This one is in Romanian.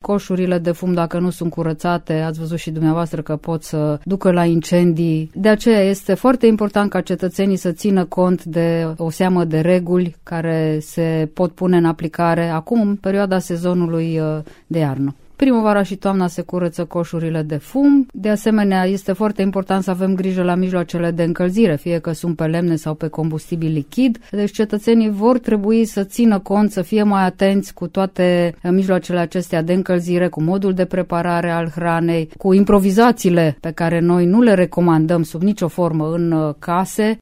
coșurile de fum, dacă nu sunt curățate, ați văzut și dumneavoastră că pot să ducă la incendii. De aceea este foarte important ca cetățenii să țină cont de o seamă de reguli care se pot pune în aplicare acum, în perioada sezonului de iarnă. Primăvara și toamna se curăță coșurile de fum. De asemenea, este foarte important să avem grijă la mijloacele de încălzire, fie că sunt pe lemne sau pe combustibil lichid. Deci cetățenii vor trebui să țină cont, să fie mai atenți cu toate mijloacele acestea de încălzire, cu modul de preparare al hranei, cu improvizațiile pe care noi nu le recomandăm sub nicio formă în case.